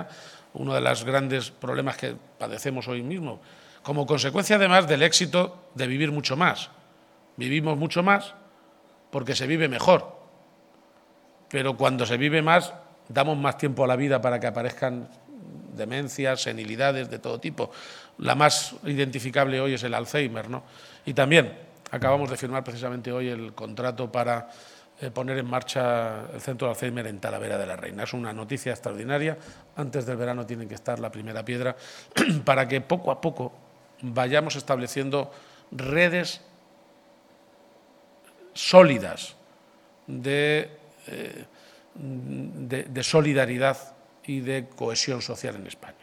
uno de los grandes problemas que padecemos hoy mismo, como consecuencia además del éxito de vivir mucho más. Vivimos mucho más porque se vive mejor, pero cuando se vive más damos más tiempo a la vida para que aparezcan demencias, senilidades de todo tipo. La más identificable hoy es el Alzheimer, ¿no? Y también acabamos de firmar precisamente hoy el contrato para poner en marcha el centro de Alzheimer en Talavera de la Reina. Es una noticia extraordinaria. Antes del verano tiene que estar la primera piedra para que poco a poco vayamos estableciendo redes sólidas de solidaridad y de cohesión social en España.